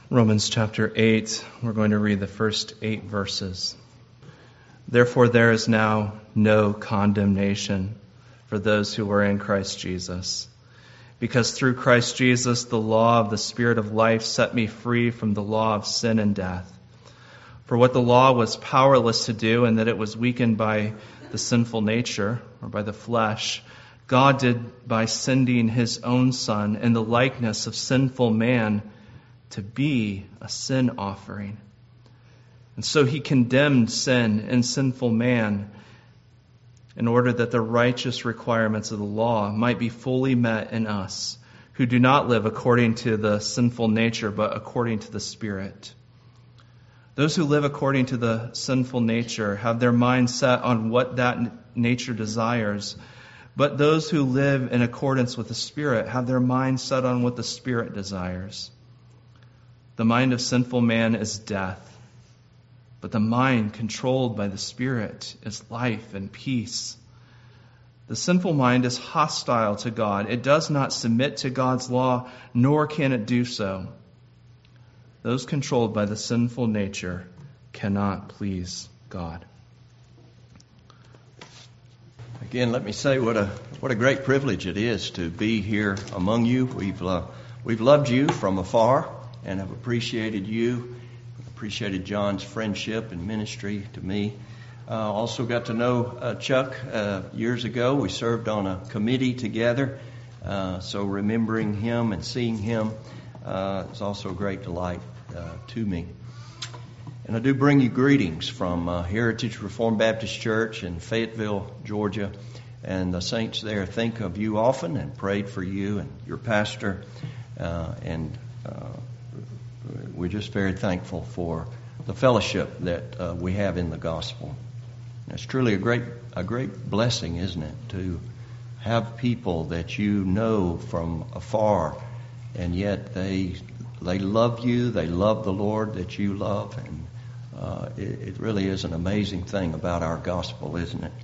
Romans chapter 8, we're going to read the first 8 verses. Therefore there is now no condemnation for those who are in Christ Jesus. Because through Christ Jesus, the law of the Spirit of life set me free from the law of sin and death. For what the law was powerless to do, and that it was weakened by the sinful nature, or by the flesh, God did by sending His own Son in the likeness of sinful man to be a sin offering. And so He condemned sin and sinful man in order that the righteous requirements of the law might be fully met in us, who do not live according to the sinful nature, but according to the Spirit. Those who live according to the sinful nature have their mind set on what that nature desires, but those who live in accordance with the Spirit have their mind set on what the Spirit desires. The mind of sinful man is death, but the mind controlled by the Spirit is life and peace. The sinful mind is hostile to God. It does not submit to God's law, nor can it do so. Those controlled by the sinful nature cannot please God. Again, let me say what a great privilege it is to be here among you. We've loved you from afar and have appreciated you, appreciated John's friendship and ministry to me. Also got to know Chuck years ago. We served on a committee together, so remembering him and seeing him is also a great delight to me. And I do bring you greetings from Heritage Reformed Baptist Church in Fayetteville, Georgia. And the saints there think of you often and prayed for you and your pastor. We're just very thankful for the fellowship that we have in the gospel. It's truly a great blessing, isn't it, to have people that you know from afar, and yet they love you, they love the Lord that you love, and it really is an amazing thing about our gospel, isn't it?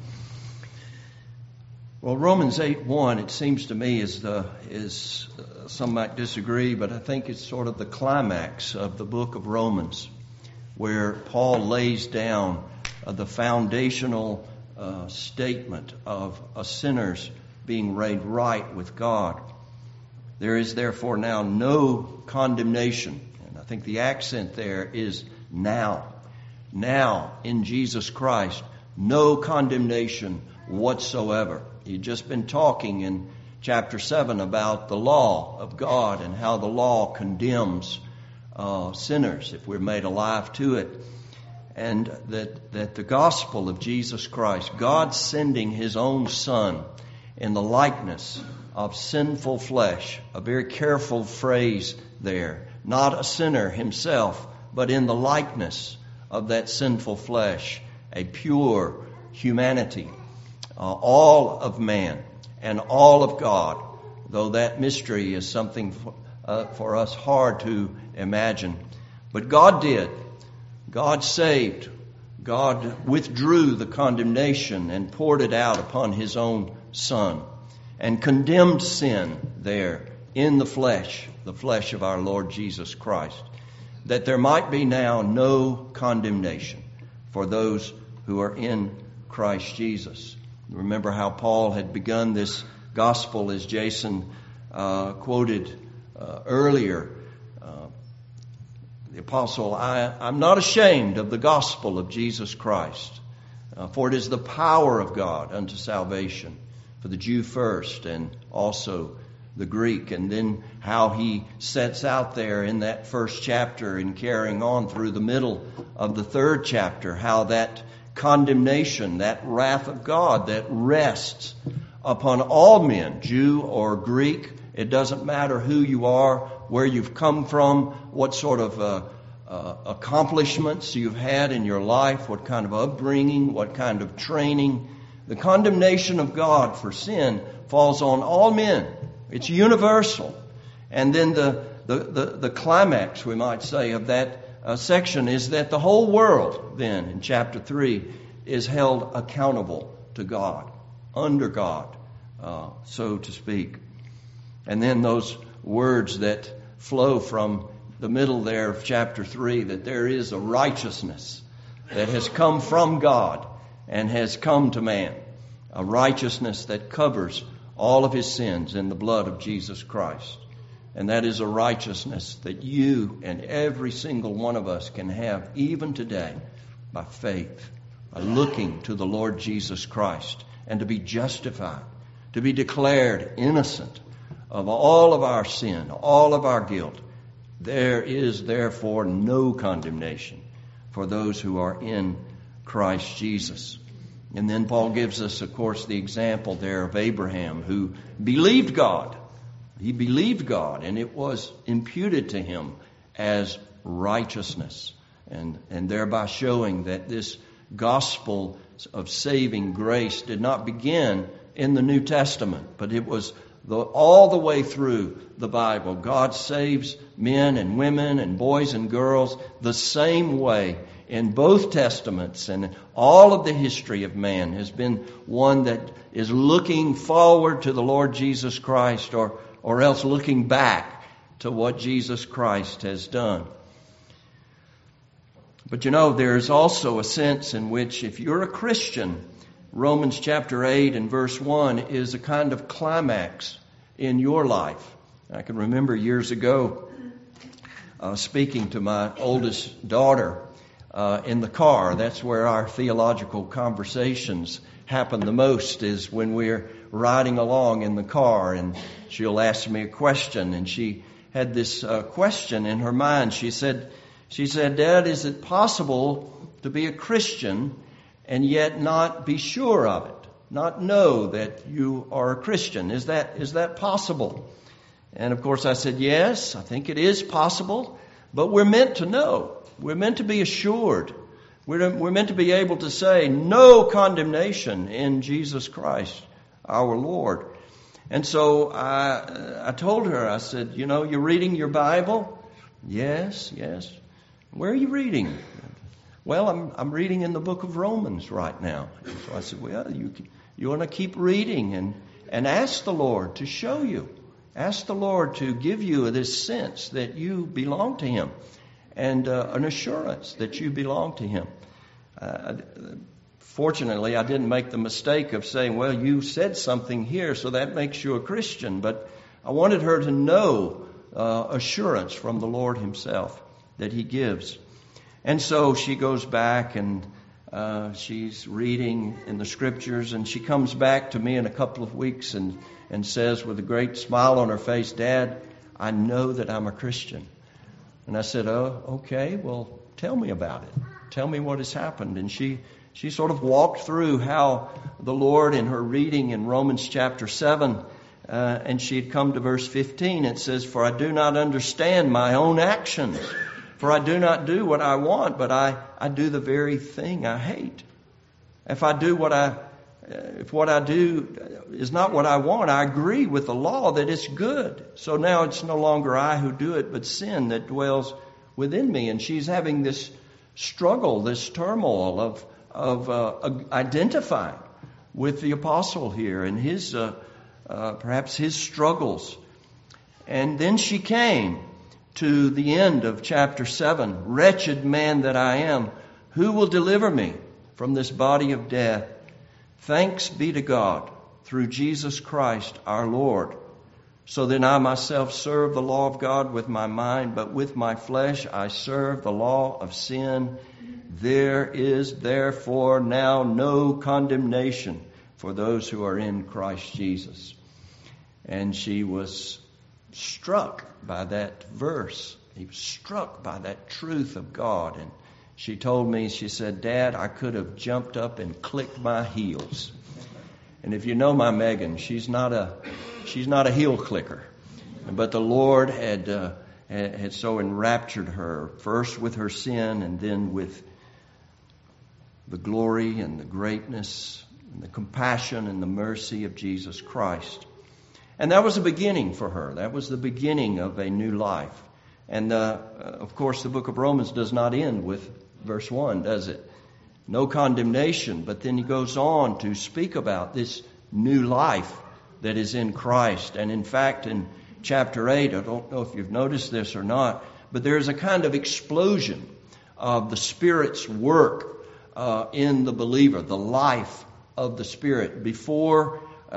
Well, Romans 8:1, it seems to me, is some might disagree, but I think it's sort of the climax of the book of Romans, where Paul lays down the foundational statement of a sinner's being made right with God. There is therefore now no condemnation, and I think the accent there is now. Now, in Jesus Christ, no condemnation whatsoever. You've just been talking in chapter 7 about the law of God and how the law condemns sinners if we're made alive to it. And that the gospel of Jesus Christ, God sending His own Son in the likeness of sinful flesh, a very careful phrase there, not a sinner Himself, but in the likeness of that sinful flesh, a pure humanity, all of man and all of God, though that mystery is something for us hard to imagine. But God did. God saved. God withdrew the condemnation and poured it out upon His own Son and condemned sin there in the flesh of our Lord Jesus Christ, that there might be now no condemnation for those who are in Christ Jesus. Remember how Paul had begun this gospel, as Jason quoted earlier. The apostle, I'm not ashamed of the gospel of Jesus Christ, for it is the power of God unto salvation, for the Jew first and also the Greek. And then how he sets out there in that first chapter and carrying on through the middle of the third chapter, how that condemnation, that wrath of God that rests upon all men, Jew or Greek. It doesn't matter who you are, where you've come from, what sort of accomplishments you've had in your life, what kind of upbringing, what kind of training. The condemnation of God for sin falls on all men. It's universal. And then the climax, we might say, of that section is that the whole world then, in chapter 3, is held accountable to God, under God, so to speak. And then those words that flow from the middle there of chapter 3, that there is a righteousness that has come from God and has come to man. A righteousness that covers all of his sins in the blood of Jesus Christ. And that is a righteousness that you and every single one of us can have even today by faith, by looking to the Lord Jesus Christ, and to be justified, to be declared innocent of all of our sin, all of our guilt. There is therefore no condemnation for those who are in Christ Jesus. And then Paul gives us, of course, the example there of Abraham, who believed God. He believed God, and it was imputed to him as righteousness, and thereby showing that this gospel of saving grace did not begin in the New Testament, but it was all the way through the Bible. God saves men and women and boys and girls the same way in both Testaments, and all of the history of man has been one that is looking forward to the Lord Jesus Christ, or else looking back to what Jesus Christ has done. But there's also a sense in which if you're a Christian, Romans chapter 8 and verse 1 is a kind of climax in your life. I can remember years ago speaking to my oldest daughter in the car. That's where our theological conversations happen the most, is when we're riding along in the car, and she'll ask me a question, and she had this question in her mind. She said, "Dad, is it possible to be a Christian and yet not be sure of it, not know that you are a Christian? Is that possible?" And of course I said, yes, I think it is possible, but we're meant to know. We're meant to be assured. We're meant to be able to say no condemnation in Jesus Christ, our Lord. And so I told her, I said, you're reading your Bible? Yes. Where are you reading? Well, I'm reading in the book of Romans right now. And so I said, well, you want to keep reading and ask the Lord to show you. Ask the Lord to give you this sense that you belong to Him, and an assurance that you belong to Him. Fortunately, I didn't make the mistake of saying, well, you said something here, so that makes you a Christian. But I wanted her to know assurance from the Lord Himself that He gives. And so she goes back and she's reading in the Scriptures, and she comes back to me in a couple of weeks and says with a great smile on her face, "Dad, I know that I'm a Christian." And I said, "Oh, okay, well, tell me about it. Tell me what has happened." And she sort of walked through how the Lord, in her reading in Romans chapter 7, and she had come to verse 15. It says, "For I do not understand my own actions. For I do not do what I want, but I do the very thing I hate. If what I do is not what I want, I agree with the law that it's good. So now it's no longer I who do it, but sin that dwells within me." And she's having this struggle, this turmoil of identifying with the apostle here and his perhaps his struggles. And then she came to the end of chapter 7. "Wretched man that I am, who will deliver me from this body of death? Thanks be to God through Jesus Christ our Lord. So then I myself serve the law of God with my mind, but with my flesh I serve the law of sin. There is therefore now no condemnation for those who are in Christ Jesus." And she was struck by that verse. He was struck by that truth of God. And she told me, she said, "Dad, I could have jumped up and clicked my heels." And if you know my Megan, she's not a heel clicker. But the Lord had so enraptured her, first with her sin and then with the glory and the greatness and the compassion and the mercy of Jesus Christ. And that was a beginning for her. That was the beginning of a new life. And of course, the book of Romans does not end with verse 1, does it? No condemnation. But then he goes on to speak about this new life that is in Christ. And in fact, in chapter 8, I don't know if you've noticed this or not, but there's a kind of explosion of the Spirit's work in the believer, the life of the Spirit. Before,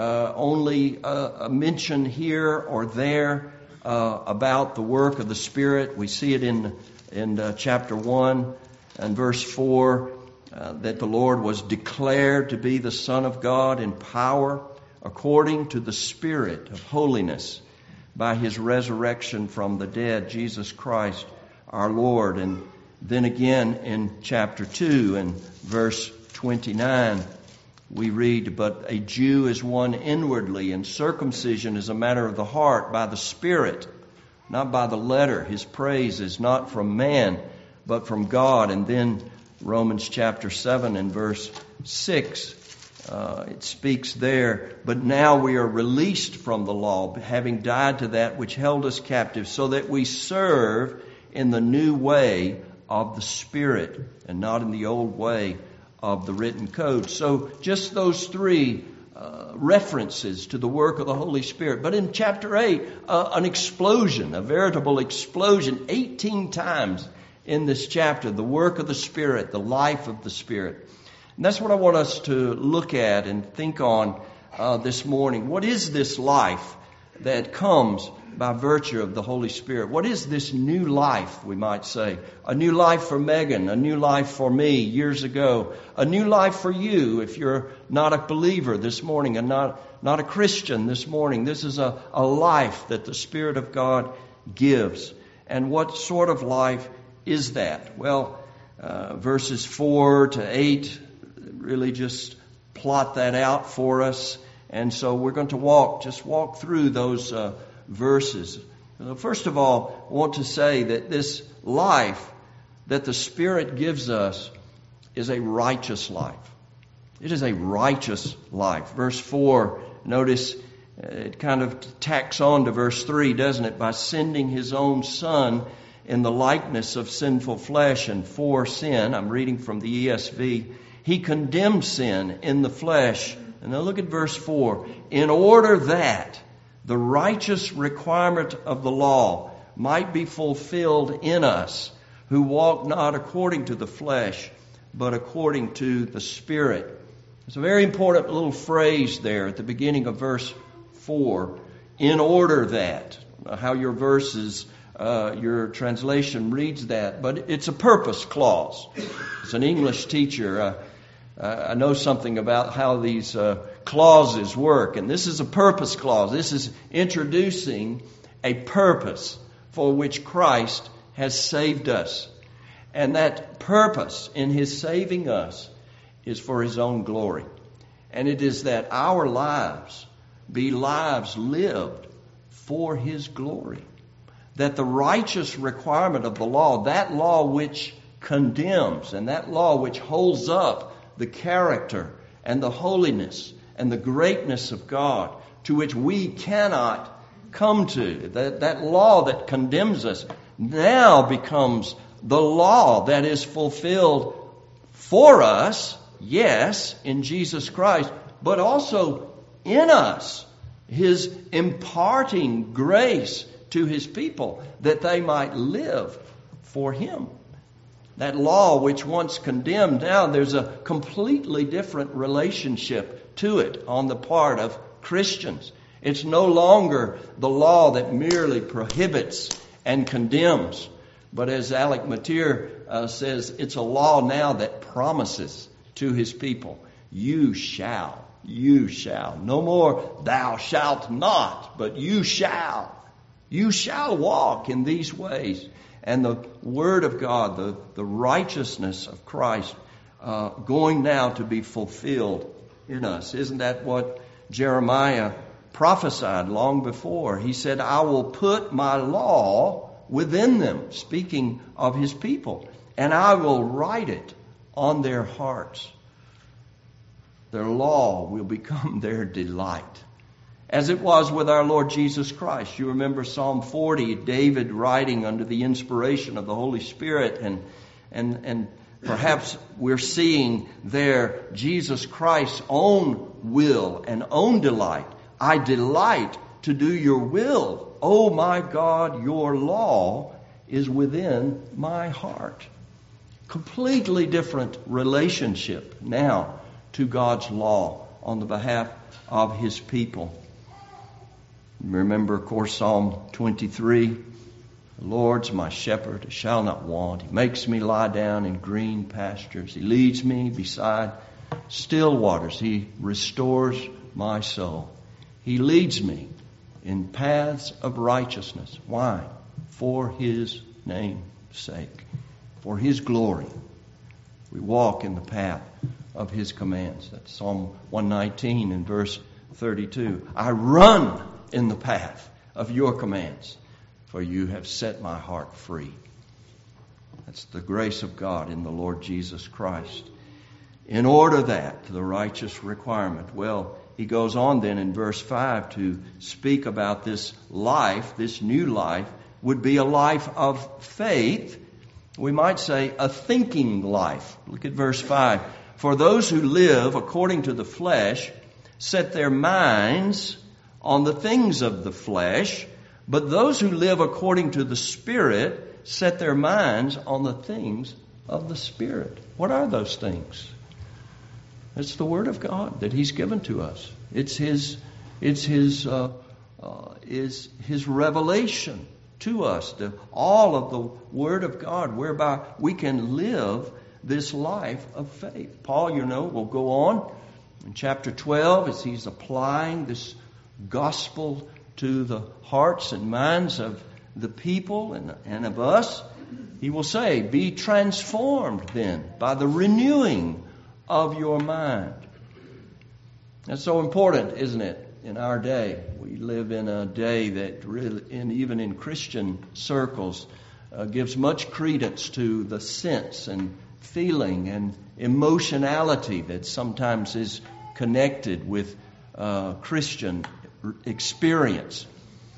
only a mention here or there about the work of the Spirit. We see it in chapter 1 and verse 4, that the Lord was declared to be the Son of God in power according to the Spirit of holiness by His resurrection from the dead, Jesus Christ our Lord. And then again in chapter 2 and verse 29, we read, "But a Jew is one inwardly, and circumcision is a matter of the heart by the Spirit, not by the letter. His praise is not from man, but from God." And then Romans chapter 7 and verse 6, it speaks there, "But now we are released from the law, having died to that which held us captive, so that we serve in the new way of the Spirit, and not in the old way of the written code." So just those three references to the work of the Holy Spirit. But in chapter 8, an explosion, a veritable explosion, 18 times in this chapter, the work of the Spirit, the life of the Spirit. And that's what I want us to look at and think on this morning. What is this life that comes by virtue of the Holy Spirit? What is this new life, we might say? A new life for Megan, a new life for me years ago, a new life for you if you're not a believer this morning and not a Christian this morning. This is a life that the Spirit of God gives. And what sort of life is that? Well, verses 4 to 8 really just plot that out for us. And so we're going to walk through those verses. First of all, I want to say that this life that the Spirit gives us is a righteous life. It is a righteous life. Verse 4, notice it kind of tacks on to verse 3, doesn't it? By sending His own Son in the likeness of sinful flesh and for sin. I'm reading from the ESV. He condemned sin in the flesh. And now look at verse 4. In order that the righteous requirement of the law might be fulfilled in us, who walk not according to the flesh, but according to the Spirit. It's a very important little phrase there at the beginning of verse 4. In order that. How your verses, your translation reads that. But it's a purpose clause. As an English teacher, I know something about how these clauses work. And this is a purpose clause. This is introducing a purpose for which Christ has saved us. And that purpose in His saving us is for His own glory. And it is that our lives be lives lived for His glory. That the righteous requirement of the law, that law which condemns and that law which holds up the character and the holiness and the greatness of God, to which we cannot come to, that law that condemns us, now becomes the law that is fulfilled for us, yes, in Jesus Christ, but also in us, His imparting grace to His people that they might live for Him. That law which once condemned, now there's a completely different relationship to it on the part of Christians. It's no longer the law that merely prohibits and condemns, but as Alec Matier says, it's a law now that promises to His people, you shall. No more thou shalt not, but you shall. You shall walk in these ways. And the Word of God, the righteousness of Christ, going now to be fulfilled in us. Isn't that what Jeremiah prophesied long before? He said, I will put my law within them, speaking of His people, and I will write it on their hearts. Their law will become their delight. As it was with our Lord Jesus Christ. You remember Psalm 40, David writing under the inspiration of the Holy Spirit, and perhaps we're seeing there Jesus Christ's own will and own delight. I delight to do your will. Oh my God, your law is within my heart. Completely different relationship now to God's law on the behalf of His people. Remember, of course, Psalm 23. The Lord's my shepherd, I shall not want. He makes me lie down in green pastures. He leads me beside still waters. He restores my soul. He leads me in paths of righteousness. Why? For His name's sake. For His glory. We walk in the path of His commands. That's Psalm 119 and verse 32. I run in the path of your commands, for you have set my heart free. That's the grace of God in the Lord Jesus Christ. In order that, the righteous requirement. Well, he goes on then in verse 5 to speak about this life, this new life, would be a life of faith. We might say a thinking life. Look at verse 5. For those who live according to the flesh set their minds on the things of the flesh, but those who live according to the Spirit set their minds on the things of the Spirit. What are those things? It's the Word of God that He's given to us. It's His revelation to us, all of the Word of God, whereby we can live this life of faith. Paul, will go on in chapter 12 as he's applying this gospel to the hearts and minds of the people and of us. He will say, be transformed then by the renewing of your mind. That's so important, isn't it, in our day? We live in a day that really, even in Christian circles, gives much credence to the sense and feeling and emotionality that sometimes is connected with Christian experience.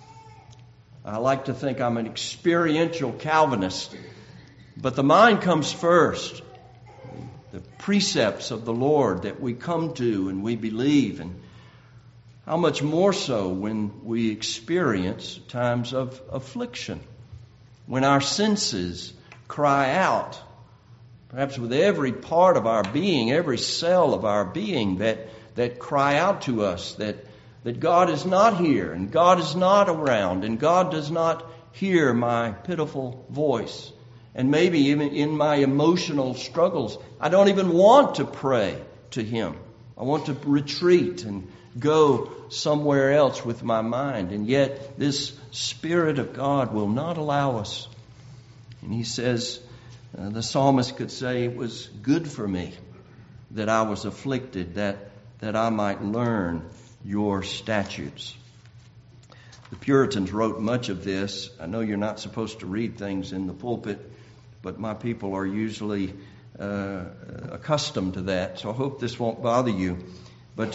I like to think I'm an experiential Calvinist, but the mind comes first. The precepts of the Lord that we come to and we believe, and how much more so when we experience times of affliction, when our senses cry out, perhaps with every part of our being, every cell of our being that cry out to us that God is not here and God is not around and God does not hear my pitiful voice. And maybe even in my emotional struggles, I don't even want to pray to Him. I want to retreat and go somewhere else with my mind. And yet this Spirit of God will not allow us. And he says, the psalmist could say, it was good for me that I was afflicted, that I might learn your statutes. The Puritans wrote much of this. I know you're not supposed to read things in the pulpit, but my people are usually accustomed to that, so I hope this won't bother you. But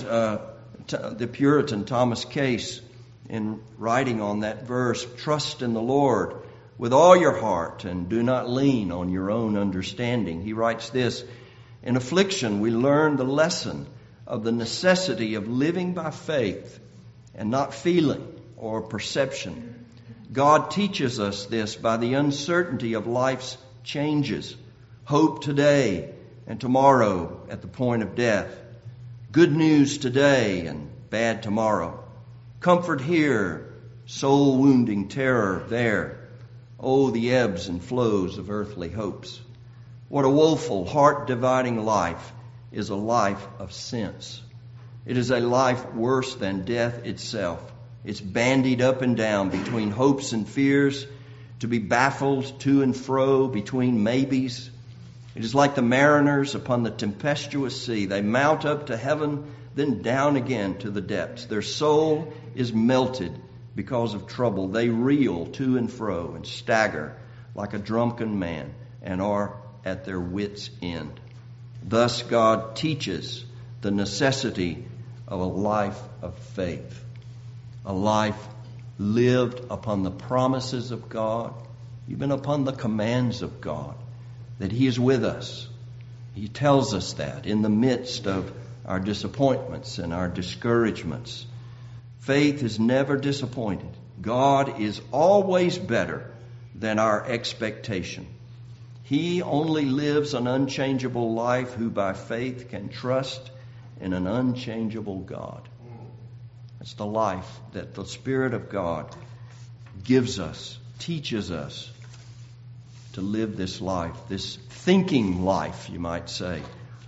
the Puritan Thomas Case, in writing on that verse, trust in the Lord with all your heart and do not lean on your own understanding. He writes this, in affliction we learn the lesson of the necessity of living by faith and not feeling or perception. God teaches us this by the uncertainty of life's changes. Hope today and tomorrow at the point of death. Good news today and bad tomorrow. Comfort here, soul-wounding terror there. Oh, the ebbs and flows of earthly hopes. What a woeful, heart-dividing life is a life of sense. It is a life worse than death itself. It's bandied up and down between hopes and fears, to be baffled to and fro between maybes. It is like the mariners upon the tempestuous sea. They mount up to heaven, then down again to the depths. Their soul is melted because of trouble. They reel to and fro and stagger like a drunken man and are at their wits' end. Thus God teaches the necessity of a life of faith, a life lived upon the promises of God, even upon the commands of God, that He is with us. He tells us that in the midst of our disappointments and our discouragements. Faith is never disappointed. God is always better than our expectation. He only lives an unchangeable life who by faith can trust in an unchangeable God. That's the life that the Spirit of God gives us, teaches us to live this life, this thinking life, you might say,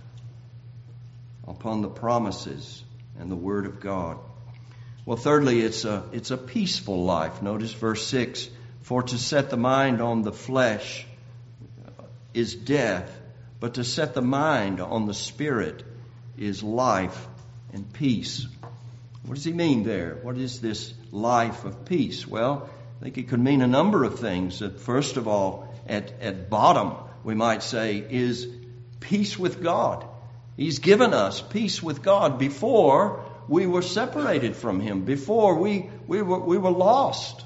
upon the promises and the Word of God. Well, thirdly, it's a peaceful life. Notice verse 6, for to set the mind on the flesh is death, but to set the mind on the Spirit is life and peace. What does he mean there? What is this life of peace? Well, I think it could mean a number of things. That first of all, at bottom, we might say, is peace with God. He's given us peace with God before we were separated from Him, before we were lost.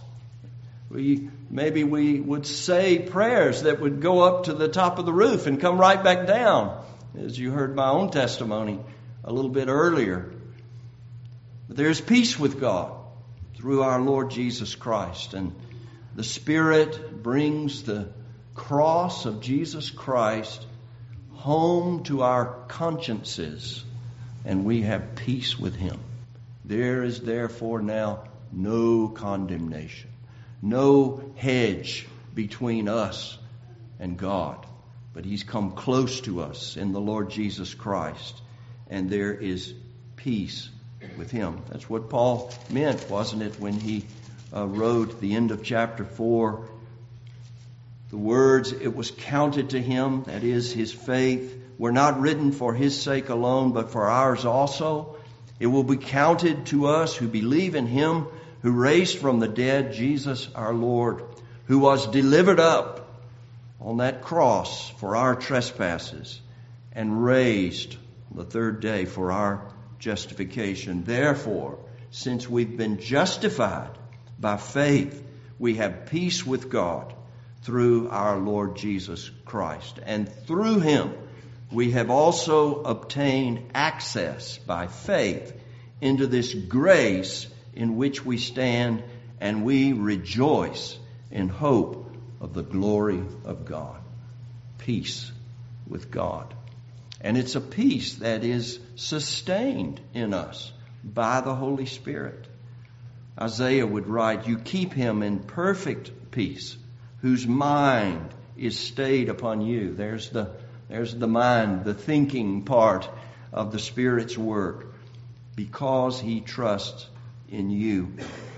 Maybe we would say prayers that would go up to the top of the roof and come right back down, as you heard my own testimony a little bit earlier. But there's peace with God through our Lord Jesus Christ. And the Spirit brings the cross of Jesus Christ home to our consciences, and we have peace with Him. There is therefore now no condemnation, no hedge between us and God. But He's come close to us in the Lord Jesus Christ, and there is peace with Him. That's what Paul meant, wasn't it, when he wrote at the end of chapter 4, the words, it was counted to him, that is, his faith, were not written for his sake alone, but for ours also. It will be counted to us who believe in Him who raised from the dead Jesus our Lord, who was delivered up on that cross for our trespasses and raised the third day for our justification. Therefore, since we've been justified by faith, we have peace with God through our Lord Jesus Christ. And through Him, we have also obtained access by faith into this grace in which we stand, and we rejoice in hope of the glory of God. Peace with God. And it's a peace that is sustained in us by the Holy Spirit. Isaiah would write, you keep him in perfect peace, whose mind is stayed upon you. There's the mind, the thinking part of the Spirit's work, because he trusts in you.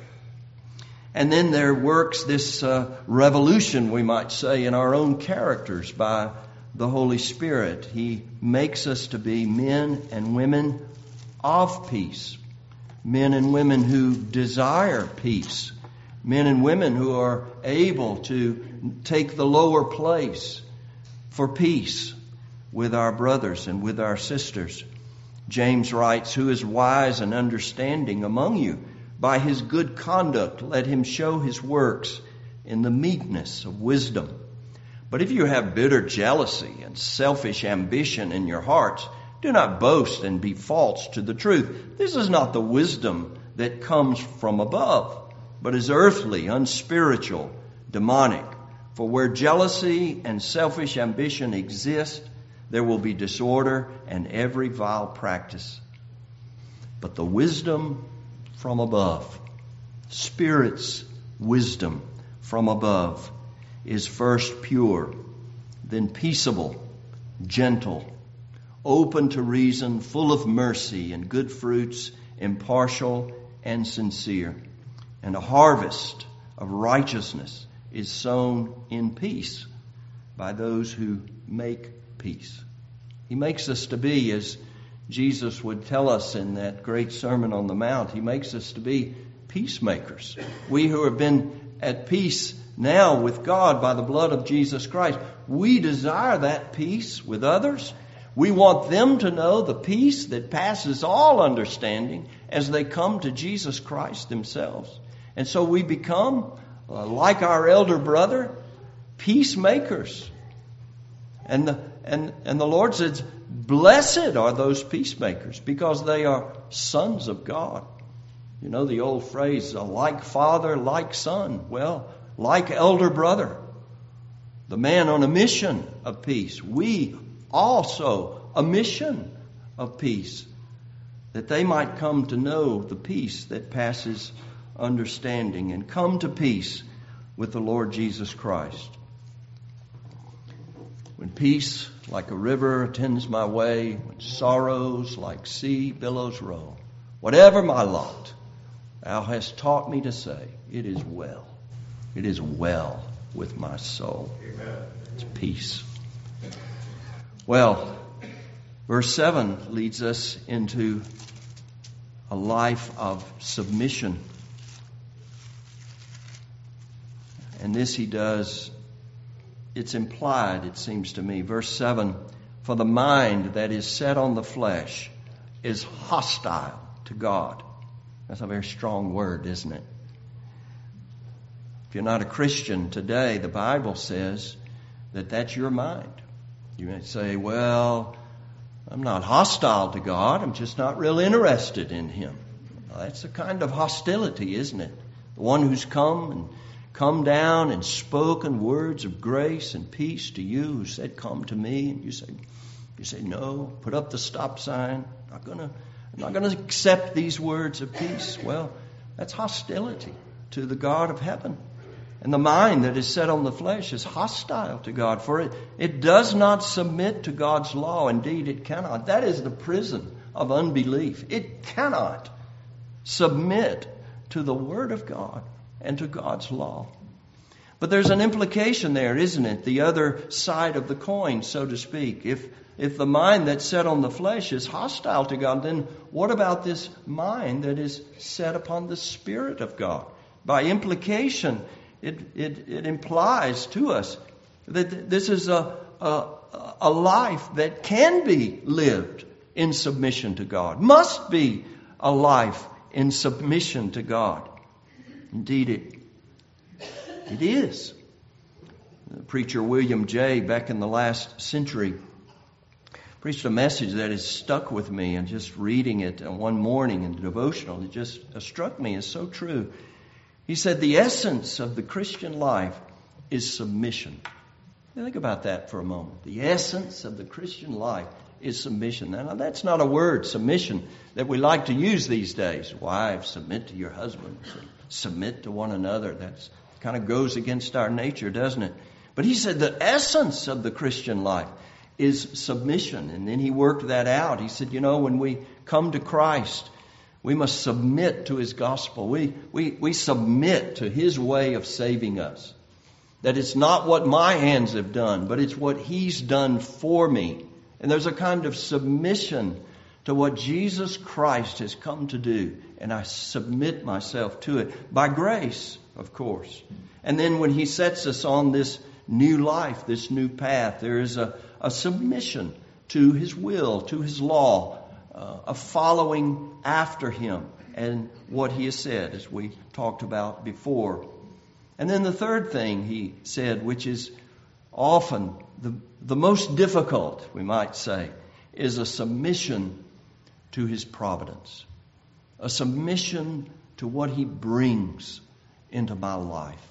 And then there works this revolution, we might say, in our own characters by the Holy Spirit. He makes us to be men and women of peace. Men and women who desire peace. Men and women who are able to take the lower place for peace with our brothers and with our sisters. James writes, who is wise and understanding among you? By his good conduct, let him show his works in the meekness of wisdom. But if you have bitter jealousy and selfish ambition in your hearts, do not boast and be false to the truth. This is not the wisdom that comes from above, but is earthly, unspiritual, demonic. For where jealousy and selfish ambition exist, there will be disorder and every vile practice. But the wisdom from above, Spirit's wisdom from above, is first pure, then peaceable, gentle, open to reason, full of mercy and good fruits, impartial and sincere. And a harvest of righteousness is sown in peace by those who make peace. He makes us to be, as Jesus would tell us in that great Sermon on the Mount, He makes us to be peacemakers. We who have been at peace now with God by the blood of Jesus Christ, we desire that peace with others. We want them to know the peace that passes all understanding as they come to Jesus Christ themselves. And so we become, like our elder brother, peacemakers. And the Lord says, blessed are those peacemakers, because they are sons of God. You know the old phrase, like father, like son. Well, like elder brother, the man on a mission of peace. We also a mission of peace, that they might come to know the peace that passes understanding and come to peace with the Lord Jesus Christ. When peace like a river attends my way, when sorrows like sea billows roll, whatever my lot, thou hast taught me to say, it is well. It is well with my soul. Amen. It's peace. Well, verse 7 leads us into a life of submission. And this he does, it's implied, it seems to me. Verse 7, for the mind that is set on the flesh is hostile to God. That's a very strong word, isn't it? If you're not a Christian today, the Bible says that that's your mind. You may say, well, I'm not hostile to God. I'm just not real interested in Him. Well, that's a kind of hostility, isn't it? The one who's come down and spoken words of grace and peace to you, who said, come to me, and you say no, put up the stop sign. I'm not gonna accept these words of peace. Well, that's hostility to the God of heaven. And the mind that is set on the flesh is hostile to God, for it does not submit to God's law. Indeed, it cannot. That is the prison of unbelief. It cannot submit to the Word of God and to God's law. But there's an implication there, isn't it? The other side of the coin, so to speak. If the mind that's set on the flesh is hostile to God, then what about this mind that is set upon the Spirit of God? By implication, it implies to us that this is a life that can be lived in submission to God, must be a life in submission to God. Indeed, it is. The preacher William Jay, back in the last century, preached a message that has stuck with me, and just reading it one morning in the devotional, it just struck me as so true. He said, the essence of the Christian life is submission. Now, think about that for a moment. The essence of the Christian life is submission. Now, that's not a word, submission, that we like to use these days. Wives, submit to your husband. Submit to one another. That kind of goes against our nature, doesn't it? But he said the essence of the Christian life is submission. And then he worked that out. He said, when we come to Christ, we must submit to His gospel. We submit to His way of saving us. That it's not what my hands have done, but it's what He's done for me. And there's a kind of submission to what Jesus Christ has come to do. And I submit myself to it by grace, of course. And then when He sets us on this new life, this new path, there is a submission to His will, to His law, a following after Him and what He has said, as we talked about before. And then the third thing he said, which is often the most difficult, we might say, is a submission to His providence. A submission to what He brings into my life.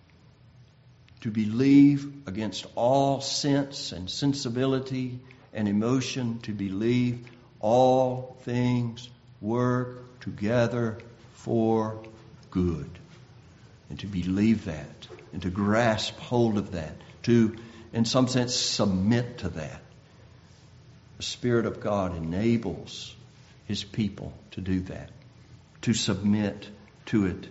To believe against all sense and sensibility and emotion, to believe all things work together for good. And to believe that, and to grasp hold of that, to, in some sense, submit to that. The Spirit of God enables His people to do that, to submit to it.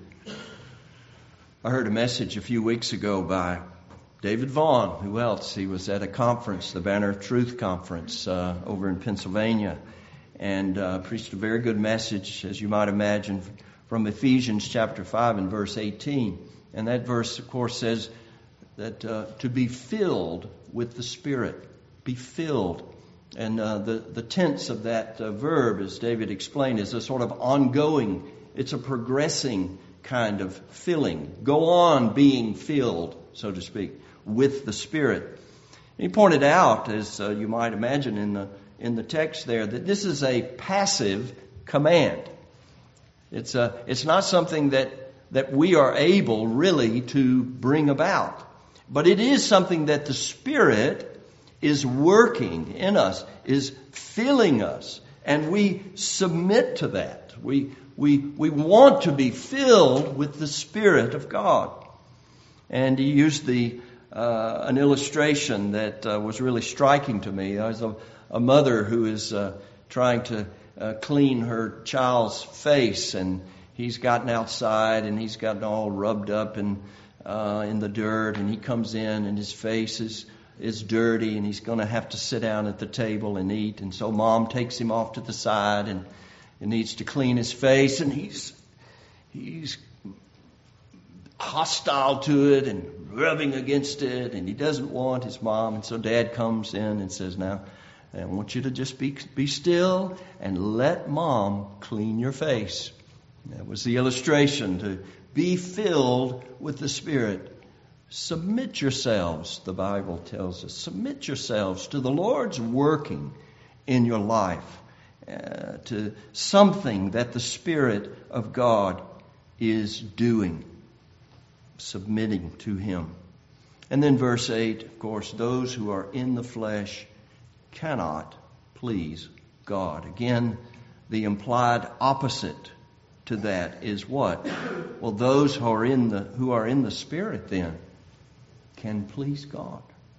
I heard a message a few weeks ago by David Vaughn. Who else? He was at a conference, the Banner of Truth conference over in Pennsylvania, and preached a very good message, as you might imagine, from Ephesians chapter 5 and verse 18. And that verse, of course, says that to be filled with the Spirit. Be filled. And the tense of that verb, as David explained, is a sort of ongoing, it's a progressing kind of filling. Go on being filled, so to speak, with the Spirit. And he pointed out, as you might imagine in the text there, that this is a passive command. It's not something that that we are able really to bring about. But it is something that the Spirit is working in us, is filling us, and we submit to that. We want to be filled with the Spirit of God. And he used an illustration that was really striking to me. There's a mother who is trying to clean her child's face, and he's gotten outside and he's gotten all rubbed up in the dirt, and he comes in and his face is dirty, and he's going to have to sit down at the table and eat. And so Mom takes him off to the side and needs to clean his face, and he's hostile to it and rubbing against it, and he doesn't want his mom. And so Dad comes in and says, "Now, I want you to just be still and let Mom clean your face." That was the illustration, to be filled with the Spirit. Submit yourselves, the Bible tells us. Submit yourselves to the Lord's working in your life, to something that the Spirit of God is doing, submitting to Him. And then verse 8, of course, those who are in the flesh cannot please God. Again, the implied opposite to that is what? Well, those who are in the Spirit then can please God.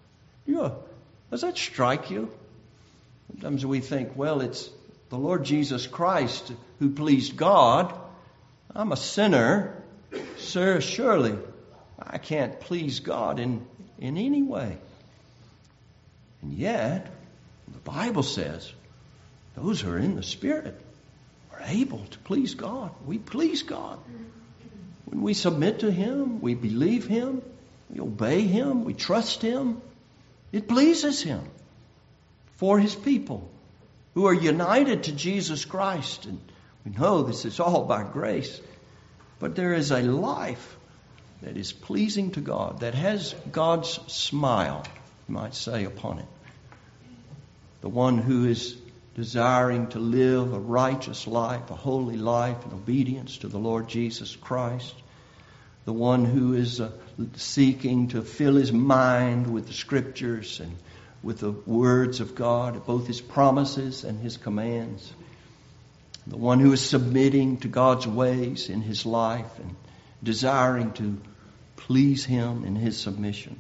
Does that strike you? Sometimes we think, well, it's the Lord Jesus Christ who pleased God. I'm a sinner. Sir, surely I can't please God in any way. And yet, the Bible says, those who are in the Spirit are able to please God. We please God. When we submit to Him, we believe Him, we obey Him, we trust Him, it pleases Him for His people who are united to Jesus Christ. And we know this is all by grace. But there is a life that is pleasing to God, that has God's smile, you might say, upon it. The one who is desiring to live a righteous life, a holy life in obedience to the Lord Jesus Christ. The one who is seeking to fill his mind with the Scriptures and with the words of God, both His promises and His commands. The one who is submitting to God's ways in his life and desiring to please Him in his submission.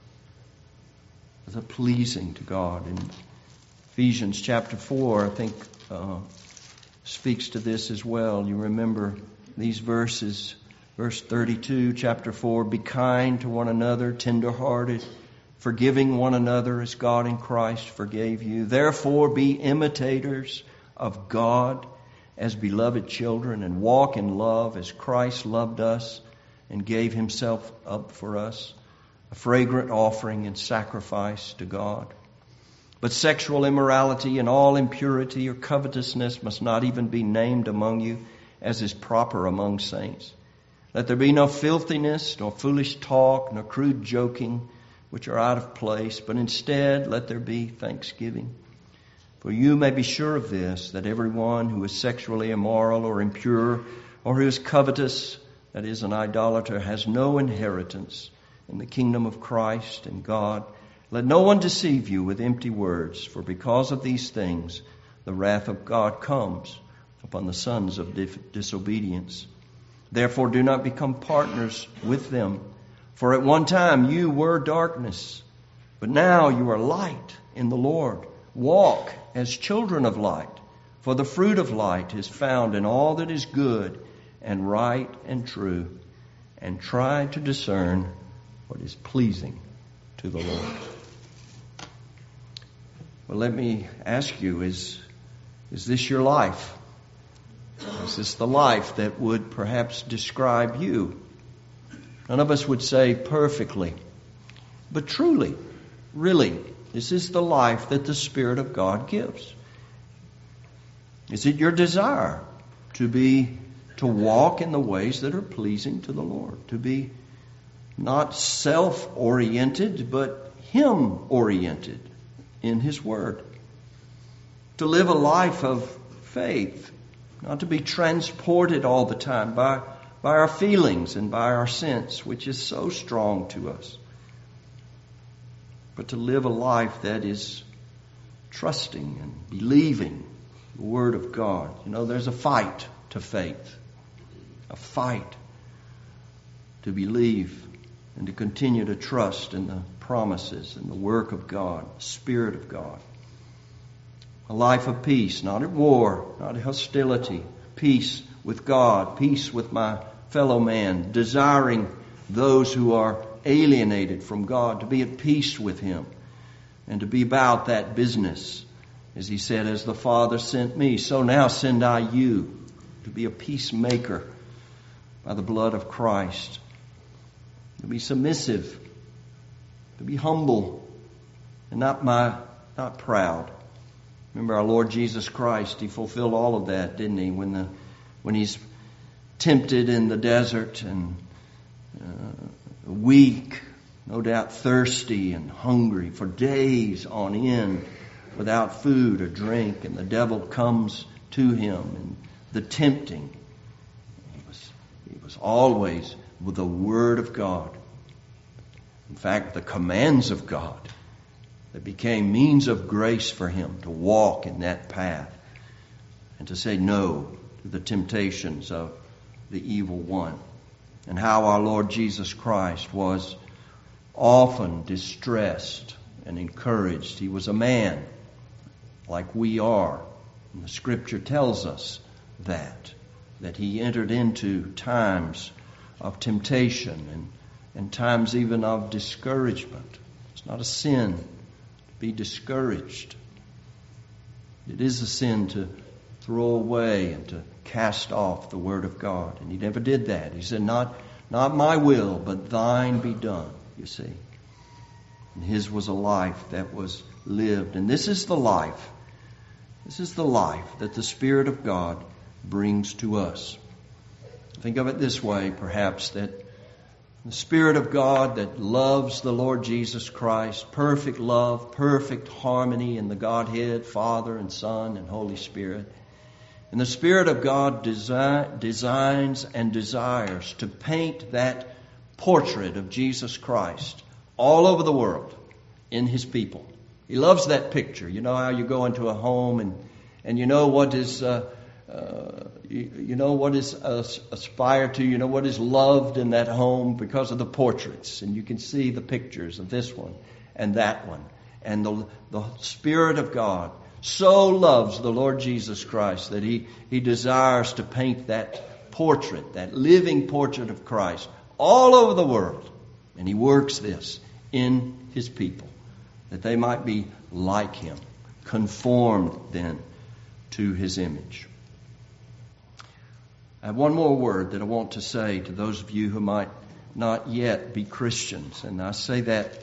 The pleasing to God. In Ephesians chapter 4, I think, speaks to this as well. You remember these verses. Verse 32, chapter 4, "Be kind to one another, tender-hearted, forgiving one another as God in Christ forgave you. Therefore be imitators of God as beloved children, and walk in love as Christ loved us and gave Himself up for us, a fragrant offering and sacrifice to God. But sexual immorality and all impurity or covetousness must not even be named among you, as is proper among saints. Let there be no filthiness, nor foolish talk, nor crude joking, which are out of place, but instead let there be thanksgiving. For you may be sure of this, that everyone who is sexually immoral or impure, or who is covetous, that is, an idolater, has no inheritance in the kingdom of Christ and God. Let no one deceive you with empty words, for because of these things the wrath of God comes upon the sons of disobedience. Therefore do not become partners with them. For at one time you were darkness, but now you are light in the Lord. Walk as children of light, for the fruit of light is found in all that is good and right and true, and try to discern what is pleasing to the Lord." Well, let me ask you, is this your life? Is this the life that would perhaps describe you? None of us would say perfectly, but truly, really, this is the life that the Spirit of God gives. Is it your desire to walk in the ways that are pleasing to the Lord? To be not self-oriented, but Him-oriented in His Word. To live a life of faith, not to be transported all the time by our feelings and by our sense, which is so strong to us. But to live a life that is trusting and believing the Word of God. You know, there's a fight to faith. A fight to believe and to continue to trust in the promises and the work of God, the Spirit of God. A life of peace, not at war, not at hostility. Peace with God, peace with my fellow man, desiring those who are alienated from God to be at peace with Him and to be about that business. As He said, as the Father sent me, so now send I you to be a peacemaker by the blood of Christ. To be submissive, to be humble, and not proud. Remember our Lord Jesus Christ, He fulfilled all of that, didn't He? When He's tempted in the desert and weak, no doubt thirsty and hungry for days on end without food or drink, and the devil comes to Him and the tempting. He was always with the Word of God. In fact, the commands of God that became means of grace for Him to walk in that path and to say no to the temptations of the evil one. And how our Lord Jesus Christ was often distressed and encouraged. He was a man like we are. And the Scripture tells us that He entered into times of temptation and times even of discouragement. It's not a sin to be discouraged. It is a sin to throw away and to cast off the Word of God. And He never did that. He said, not my will, but thine be done, you see. And His was a life that was lived. And this is the life. This is the life that the Spirit of God brings to us. Think of it this way, perhaps, that the Spirit of God that loves the Lord Jesus Christ, perfect love, perfect harmony in the Godhead, Father and Son and Holy Spirit. And the Spirit of God designs and desires to paint that portrait of Jesus Christ all over the world in His people. He loves that picture. You know how you go into a home and you know what is aspired to, you know what is loved in that home because of the portraits, and you can see the pictures of this one and that one. And the Spirit of God so loves the Lord Jesus Christ that He desires to paint that portrait, that living portrait of Christ all over the world. And He works this in His people that they might be like Him, conformed then to His image. I have one more word that I want to say to those of you who might not yet be Christians. And I say that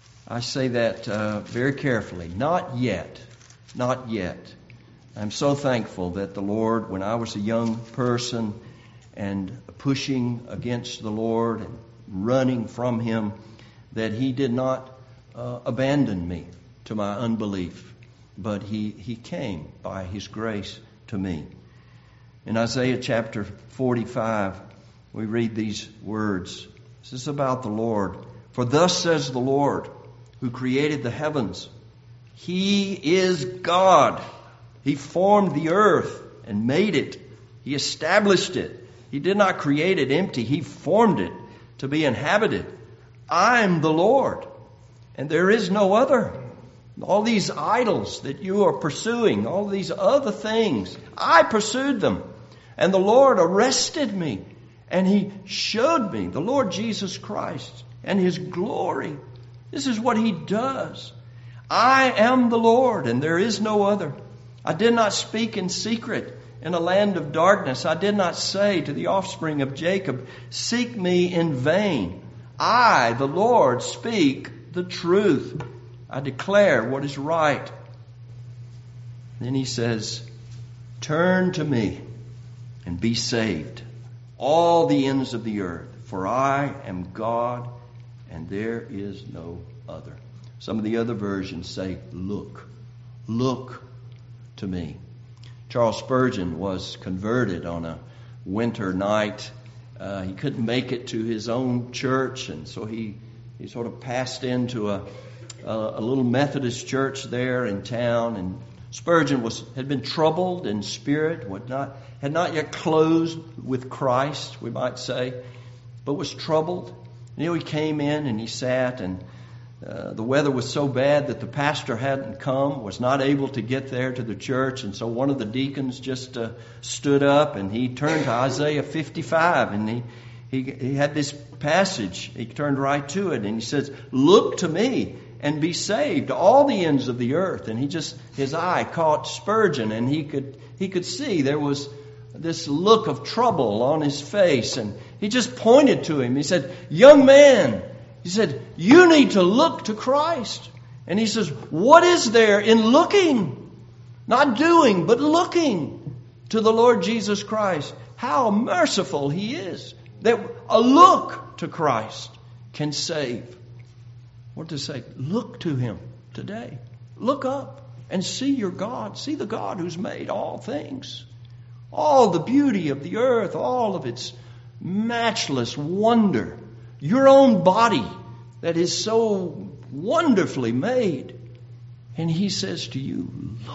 very carefully. Not yet. Not yet. I'm so thankful that the Lord, when I was a young person and pushing against the Lord and running from Him, that He did not abandon me to my unbelief, but He came by His grace to me. In Isaiah chapter 45, we read these words. This is about the Lord. For thus says the Lord, who created the heavens. He is God. He formed the earth and made it. He established it. He did not create it empty. He formed it to be inhabited. I'm the Lord, and there is no other. All these idols that you are pursuing, all these other things, I pursued them. And the Lord arrested me, and He showed me the Lord Jesus Christ and His glory. This is what He does. I am the Lord, and there is no other. I did not speak in secret in a land of darkness. I did not say to the offspring of Jacob, seek me in vain. I, the Lord, speak the truth. I declare what is right. Then He says, turn to me and be saved, all the ends of the earth, for I am God, and there is no other. Some of the other versions say, look to me. Charles Spurgeon was converted on a winter night He couldn't make it to his own church, and so he sort of passed into a little Methodist church there in town. And Spurgeon had been troubled in spirit, had not yet closed with Christ, we might say, but was troubled. And he came in and he sat, and the weather was so bad that the pastor hadn't come, was not able to get there to the church, and so one of the deacons just stood up and he turned to Isaiah 55, and he had this passage. He turned right to it and he says, "Look to me and be saved, all the ends of the earth." And his eye caught Spurgeon, and he could see there was this look of trouble on his face, and he just pointed to him. He said, "Young man," he said, "you need to look to Christ." And he says, "What is there in looking? Not doing, but looking to the Lord Jesus Christ. How merciful He is, that a look to Christ can save." What to say? Look to Him today. Look up and see your God. See the God who's made all things. All the beauty of the earth, all of its matchless wonder. Your own body that is so wonderfully made. And He says to you,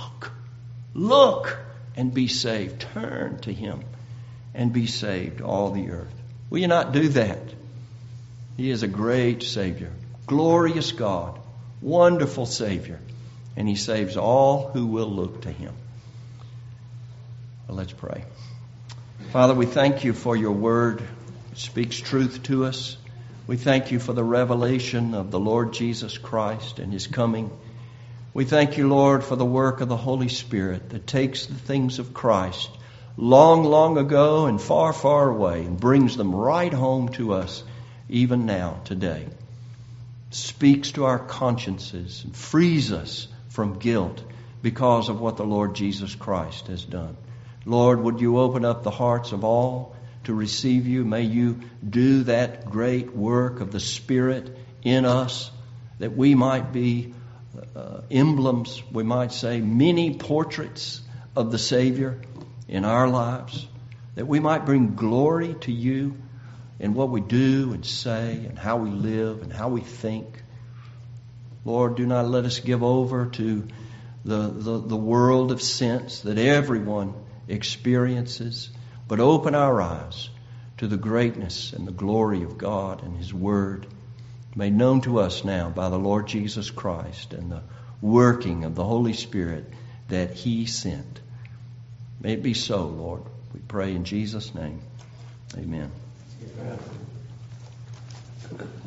look and be saved. Turn to Him and be saved, all the earth. Will you not do that? He is a great Savior, glorious God, wonderful Savior, and He saves all who will look to Him. Well, let's pray. Father, we thank You for Your word. It speaks truth to us. We thank You for the revelation of the Lord Jesus Christ and His coming. We thank You, Lord, for the work of the Holy Spirit that takes the things of Christ long, long ago and far, far away and brings them right home to us even now, today. Speaks to our consciences and frees us from guilt because of what the Lord Jesus Christ has done. Lord, would You open up the hearts of all to receive You? May You do that great work of the Spirit in us, that we might be emblems, we might say, mini portraits of the Savior in our lives, that we might bring glory to You in what we do and say and how we live and how we think. Lord, do not let us give over to the world of sense that everyone experiences, but open our eyes to the greatness and the glory of God and His Word, made known to us now by the Lord Jesus Christ and the working of the Holy Spirit that He sent. May it be so, Lord. We pray in Jesus' name. Amen. Amen.